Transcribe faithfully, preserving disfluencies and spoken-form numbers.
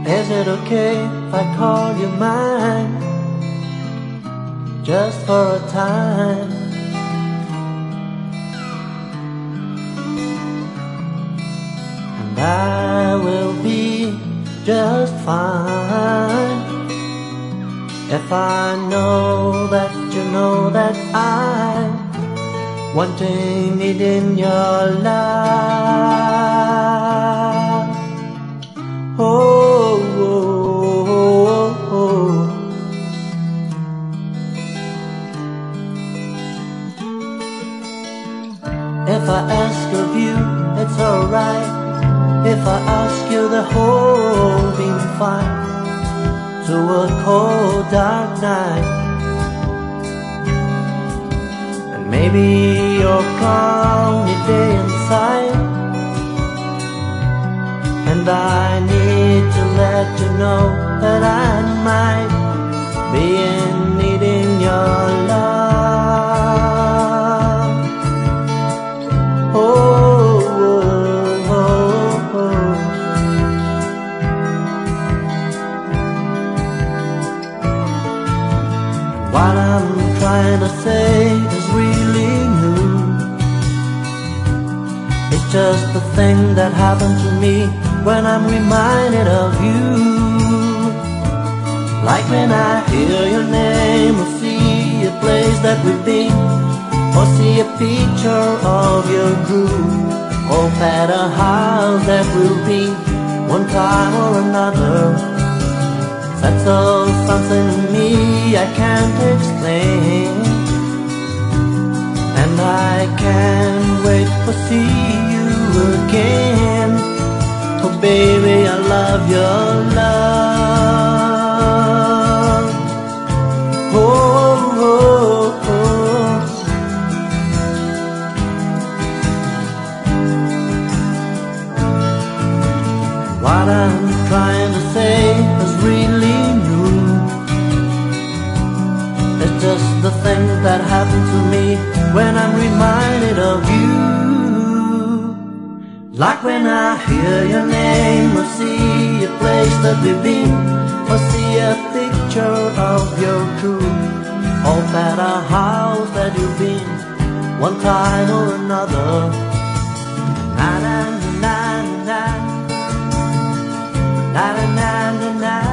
Is it okay if I call you mine, just for a time? And I will be just fine if I know that you know that I'm wanting it in your life. Oh, oh, oh, oh. If I ask of you, it's alright. If I ask you, the whole being fine. To a cold dark night, and maybe you're calm your day inside, and I need to let you know that I might be in needing your love. Oh, oh, oh, oh. What I'm trying to say is really new. It's just the thing that happened to me when I'm reminded of you. Like when I hear your name, or see a place that we've been, or see a picture of your groove, or at a house that we'll be one time or another. That's all something to me I can't explain, and I can't wait to see you again. Oh baby, I love your love. Oh, oh, oh. What I'm trying to say is really new. It's just the thing that happened to me when I'm reminded of you. Like when I hear your name, or see a place that we've been, or see a picture of your crew, or at a house that you've been one time or another. Na na na na na na na na na.